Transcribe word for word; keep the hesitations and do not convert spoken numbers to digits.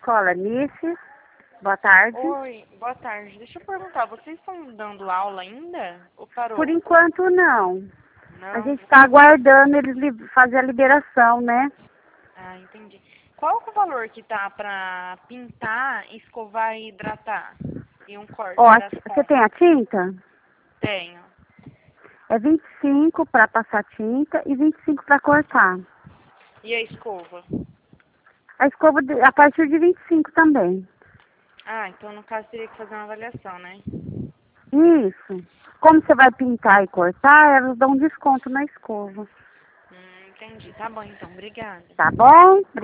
escola, Nice. Boa tarde. Oi, boa tarde. Deixa eu perguntar, vocês estão dando aula ainda? Ou parou? Por enquanto, não. Não? A gente está aguardando eles li- fazer a liberação, né? Ah, entendi. Qual que é o valor que tá pra pintar, escovar e hidratar? E um corte Ó, a das ti- você pontas? tem a tinta? Tenho. É vinte e cinco para passar tinta e vinte e cinco para cortar. E a escova? A escova de- a partir de vinte e cinco também. Ah, então no caso teria que fazer uma avaliação, né? Isso. Como você vai pintar e cortar, elas dão um desconto na escova. Hum, entendi. Tá bom então, obrigada. Tá bom?